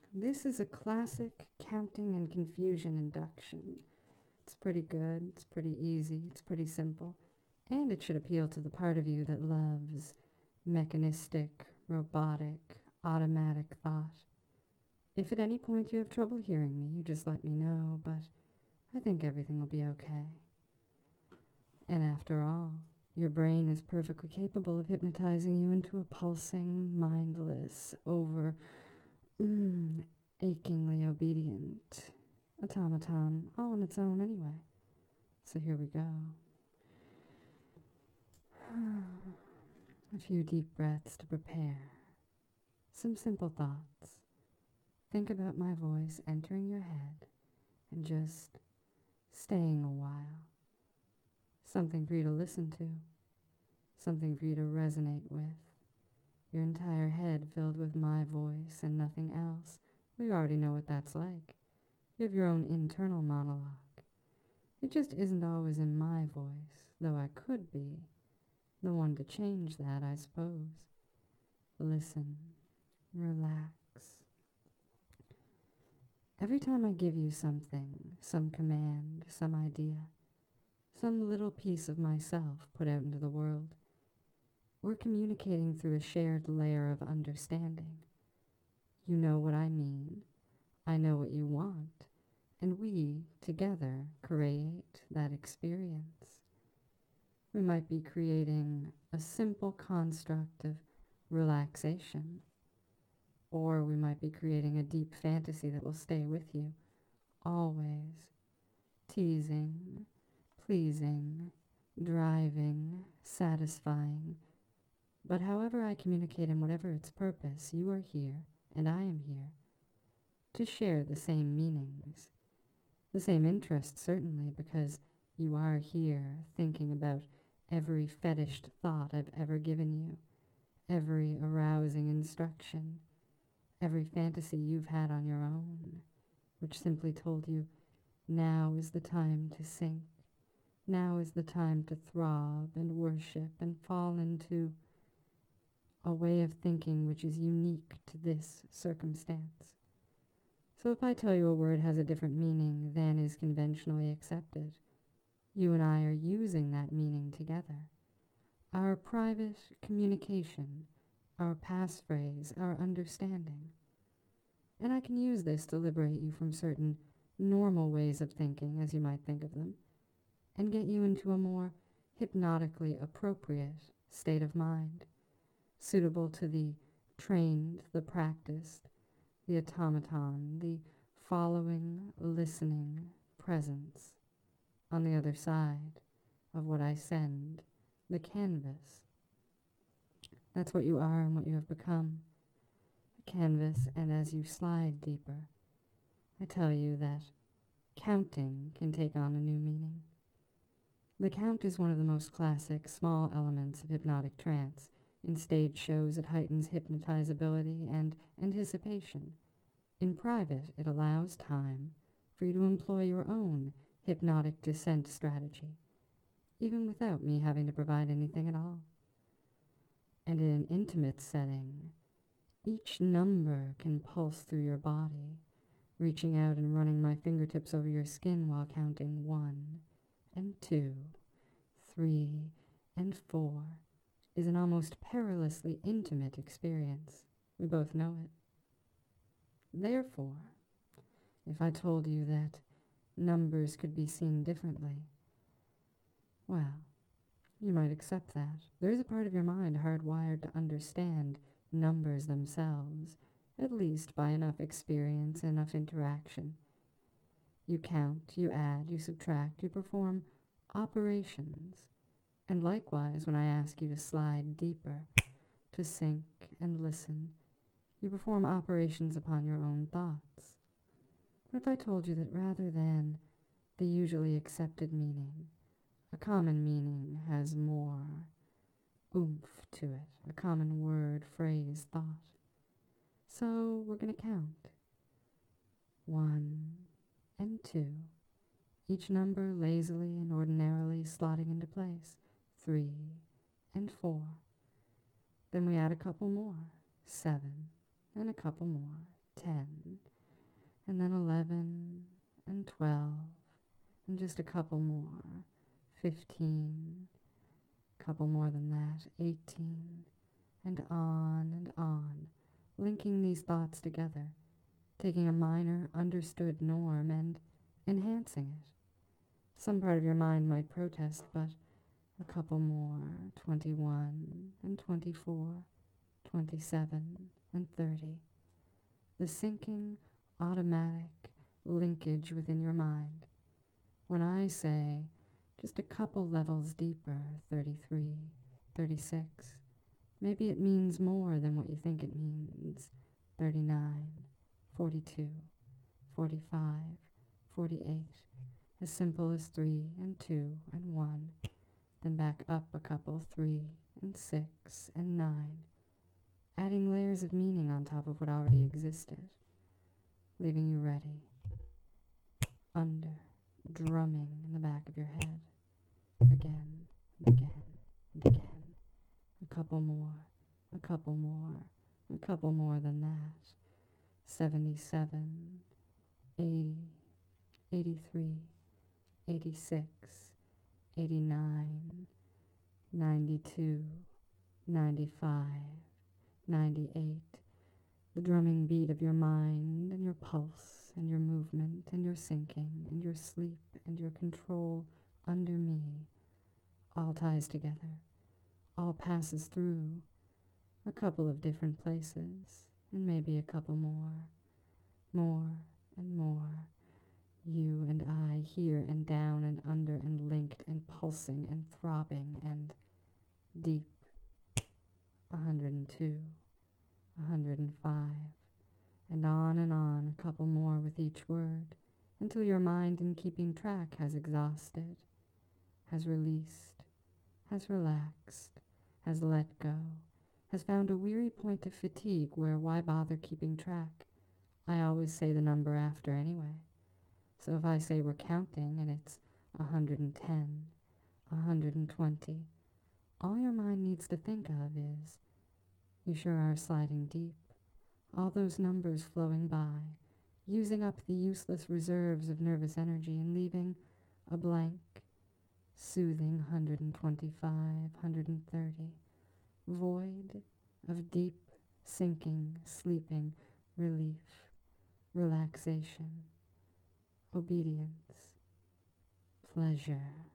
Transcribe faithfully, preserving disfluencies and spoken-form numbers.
This is a classic counting and confusion induction. It's pretty good, it's pretty easy, it's pretty simple, and it should appeal to the part of you that loves mechanistic, robotic, automatic thought. If at any point you have trouble hearing me, you just let me know, but I think everything will be okay. And after all, your brain is perfectly capable of hypnotizing you into a pulsing, mindless, over, mm, achingly obedient automaton all on its own anyway. So here we go. A few deep breaths to prepare. Some simple thoughts. Think about my voice entering your head and just staying a while. Something for you to listen to. Something for you to resonate with. Your entire head filled with my voice and nothing else. We already know what that's like. You have your own internal monologue. It just isn't always in my voice, though I could be the one to change that, I suppose. Listen. Relax. Every time I give you something, some command, some idea, some little piece of myself put out into the world, we're communicating through a shared layer of understanding. You know what I mean. I know what you want. And we, together, create that experience. We might be creating a simple construct of relaxation, or we might be creating a deep fantasy that will stay with you, always, teasing, pleasing, driving, satisfying. But however I communicate and whatever its purpose, you are here, and I am here, to share the same meanings, the same interests certainly, because you are here thinking about every fetished thought I've ever given you, every arousing instruction, every fantasy you've had on your own, which simply told you, now is the time to sink, now is the time to throb and worship and fall into a way of thinking which is unique to this circumstance. So if I tell you a word has a different meaning than is conventionally accepted, you and I are using that meaning together. Our private communication, our passphrase, our understanding. And I can use this to liberate you from certain normal ways of thinking, as you might think of them, and get you into a more hypnotically appropriate state of mind, suitable to the trained, the practiced, the automaton, the following, listening presence on the other side of what I send, the canvas. That's what you are and what you have become, a canvas, and as you slide deeper, I tell you that counting can take on a new meaning. The count is one of the most classic small elements of hypnotic trance. In stage shows, it heightens hypnotizability and anticipation. In private, it allows time for you to employ your own hypnotic descent strategy, even without me having to provide anything at all. And in an intimate setting, each number can pulse through your body, reaching out and running my fingertips over your skin while counting one and two, three and four is an almost perilously intimate experience. We both know it. Therefore, if I told you that numbers could be seen differently, well, you might accept that. There is a part of your mind hardwired to understand numbers themselves, at least by enough experience, enough interaction. You count, you add, you subtract, you perform operations. And likewise, when I ask you to slide deeper, to sink and listen, you perform operations upon your own thoughts. What if I told you that rather than the usually accepted meaning, a common meaning has more oomph to it, a common word, phrase, thought? So we're going to count. One and two, each number lazily and ordinarily slotting into place. Three and four. Then we add a couple more. Seven and a couple more. Ten and then eleven, and twelve, and just a couple more, fifteen, couple more than that, eighteen, and on and on, linking these thoughts together, taking a minor, understood norm and enhancing it. Some part of your mind might protest, but a couple more, twenty-one, and twenty-four, twenty-seven, and thirty. The sinking, automatic linkage within your mind. When I say just a couple levels deeper, thirty-three, thirty-six, maybe it means more than what you think it means, thirty-nine, forty-two, forty-five, forty-eight, as simple as three and two and one, then back up a couple, three and six and nine, adding layers of meaning on top of what already existed, leaving you ready, under, drumming in the back of your head, again, and again, and again, a couple more, a couple more, a couple more than that, seventy-seven, eighty, eighty-three, eighty-six, eighty-nine, ninety-two, ninety-five, ninety-eight, the drumming beat of your mind and your pulse and your movement and your sinking and your sleep and your control under me all ties together, all passes through a couple of different places and maybe a couple more, more and more, you and I here and down and under and linked and pulsing and throbbing and deep, a hundred and two, a hundred and five, and on and on, a couple more with each word, until your mind in keeping track has exhausted, has released, has relaxed, has let go, has found a weary point of fatigue where why bother keeping track? I always say the number after anyway. So if I say we're counting and it's a hundred and ten, a hundred and twenty, all your mind needs to think of is, you sure are sliding deep. All those numbers flowing by, using up the useless reserves of nervous energy and leaving a blank, soothing one hundred and twenty-five, one hundred and thirty, void of deep, sinking, sleeping, relief, relaxation, obedience, pleasure.